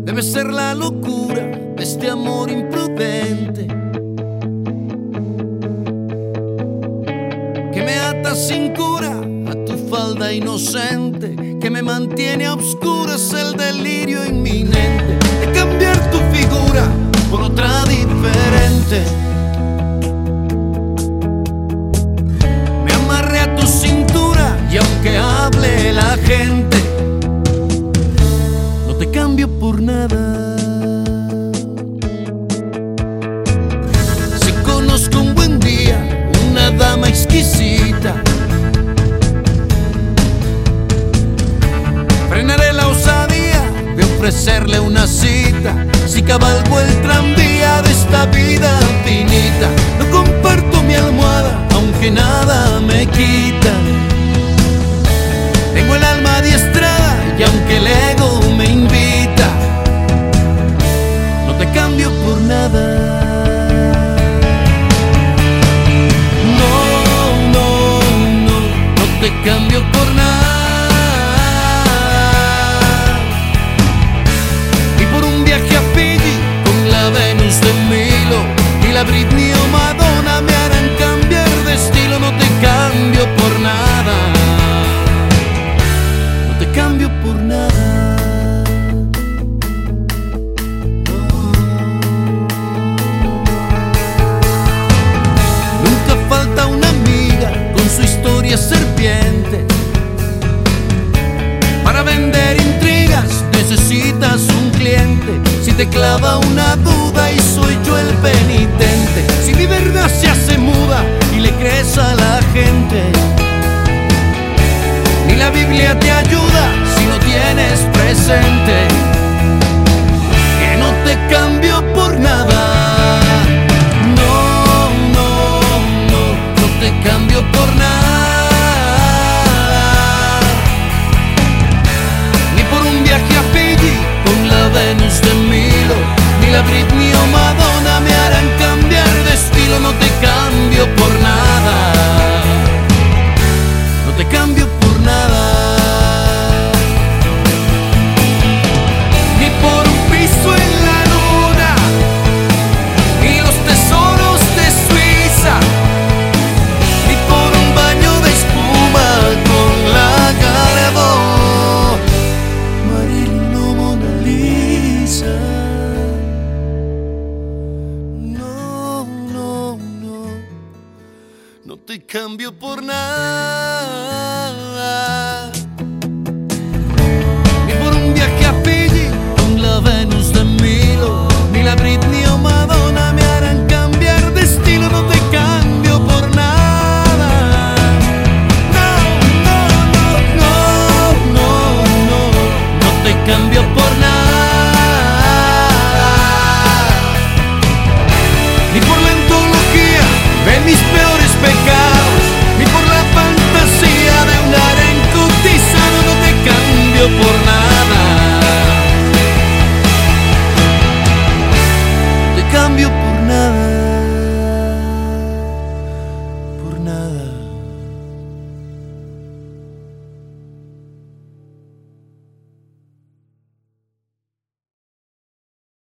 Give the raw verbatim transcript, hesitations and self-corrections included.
debe ser la locura de este amor imprudente que me ata sin cura a tu falda inocente, que me mantiene a obscuras el delirio inminente de cambiar tu figura por otra diferente. Me amarré a tu cintura y aunque hable la gente, no te cambio por nada. Si conozco un buen día, una dama exquisita, frenaré la osadía de ofrecerle una cita. Si cabalgo el tranvía de esta vida finita, no comparto mi almohada, aunque nada me quita. Tengo el alma adiestrada y aunque el ego me invita, no te cambio por nada. No, no, no, no te cambio por nada. La Britney o Madonna me harán cambiar de estilo. No te cambio por nada, no te cambio por nada. Nunca falta una amiga con su historia serpiente. Para vender intrigas necesitas un cliente. Si te clava una duda y soy yo el penitente, si mi verdad se hace muda y le crees a la gente,